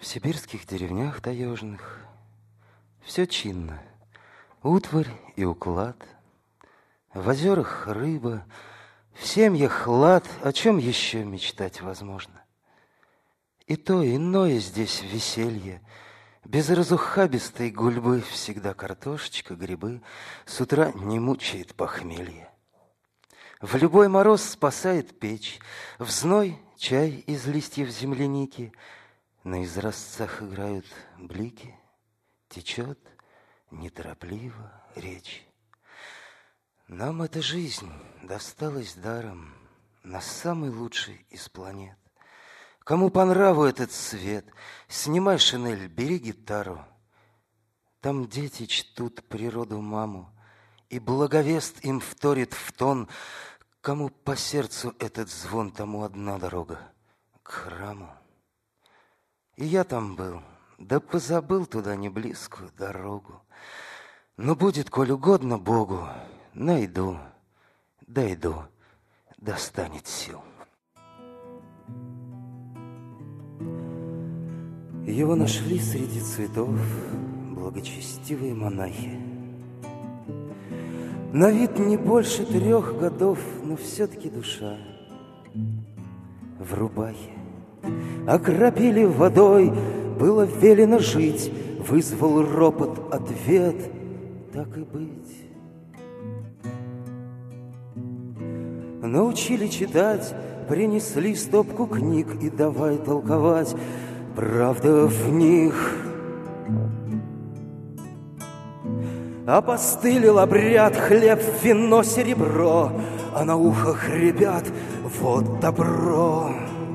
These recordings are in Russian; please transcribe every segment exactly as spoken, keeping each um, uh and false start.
В сибирских деревнях таежных все чинно, утварь и уклад. В озерах рыба, в семьях лад, о чем еще мечтать возможно? И то иное здесь веселье, без разухабистой гульбы всегда картошечка, грибы, с утра не мучает похмелье. В любой мороз спасает печь, в зной чай из листьев земляники, на изразцах играют блики, течет неторопливо речь. Нам эта жизнь досталась даром на самый лучший из планет. Кому по нраву этот свет, снимай шинель, бери гитару. Там дети чтут природу маму, и благовест им вторит в тон. Кому по сердцу этот звон, тому одна дорога к храму. И я там был, да позабыл туда неблизкую дорогу. Но будет, коль угодно Богу, найду, дойду, достанет сил. Его нашли среди цветов благочестивые монахи. На вид не больше трех годов, но все-таки душа в рубахе. Окропили водой, было велено жить, вызвал ропот ответ, так и быть. Научили читать, принесли стопку книг и давай толковать. Правда в них опостылил обряд, хлеб, вино, серебро, а на ухах ребят вот добро.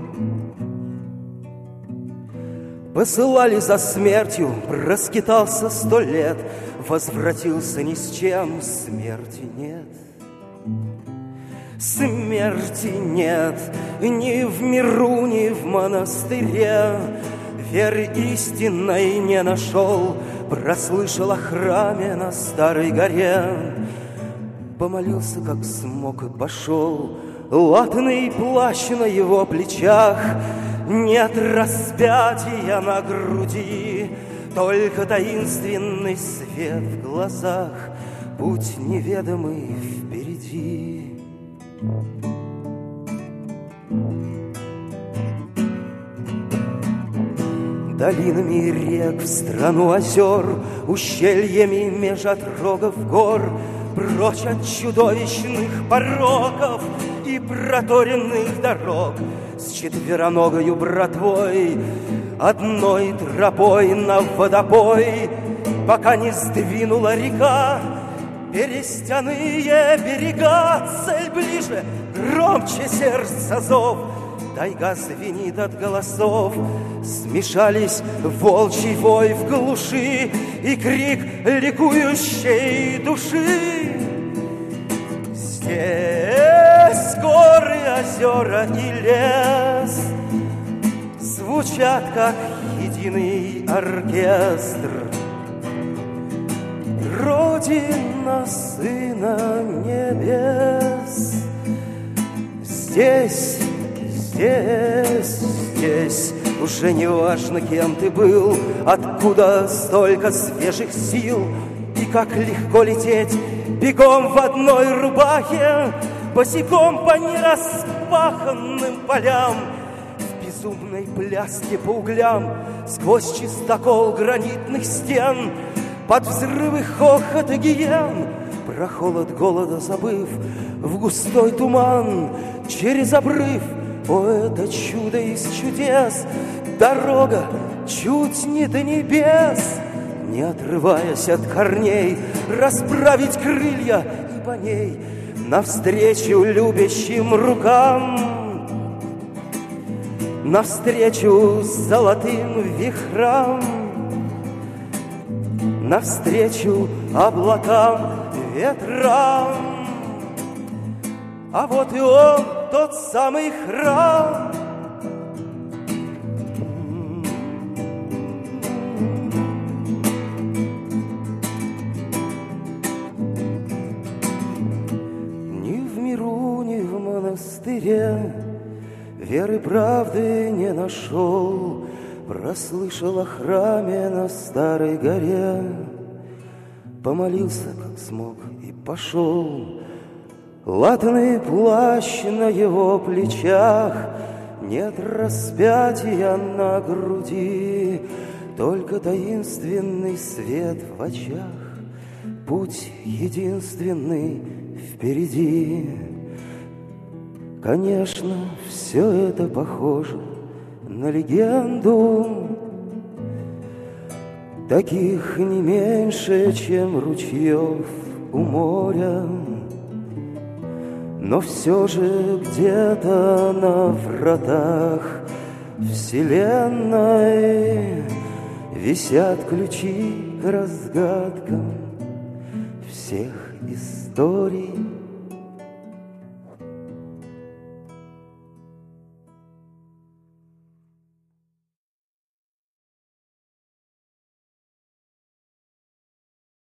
Посылали за смертью, проскитался сто лет, возвратился ни с чем, смерти нет. Смерти нет ни в миру, ни в монастыре. Веры истинной не нашел, прослышал о храме на Старой горе. Помолился, как смог, и пошел. Латный плащ на его плечах, нет распятия на груди, только таинственный свет в глазах, путь неведомый впереди. Долинами рек в страну озер, ущельями меж отрогов гор, прочь от чудовищных пороков и проторенных дорог, с четвероногою братвой, одной тропой на водопой, пока не сдвинула река перестяные берега. Цель ближе, громче сердца зов, тайга звенит от голосов. Смешались волчий вой в глуши и крик ликующей души. Здесь горы, озера и лес звучат, как единый оркестр. Родина Сына Небес. Здесь, здесь, здесь уже не важно, кем ты был, откуда столько свежих сил, и как легко лететь бегом в одной рубахе, босиком по нераспаханным полям, в безумной пляске по углям, сквозь чистокол гранитных стен, под взрывы хохота гиен, про холод голода забыв, в густой туман через обрыв. О, это чудо из чудес, дорога чуть не до небес, не отрываясь от корней, расправить крылья и по ней навстречу любящим рукам, навстречу золотым вихрам, навстречу облакам, ветрам. А вот и он, тот самый храм. Ни в миру, ни в монастыре веры правды не нашел. прослышал о храме на старой горе, помолился, как смог, и пошел. Латный плащ на его плечах, нет распятия на груди, только таинственный свет в очах, путь единственный впереди. Конечно, все это похоже на легенду, таких не меньше, чем ручьев у моря. Но все же где-то на вратах вселенной висят ключи к разгадкам всех историй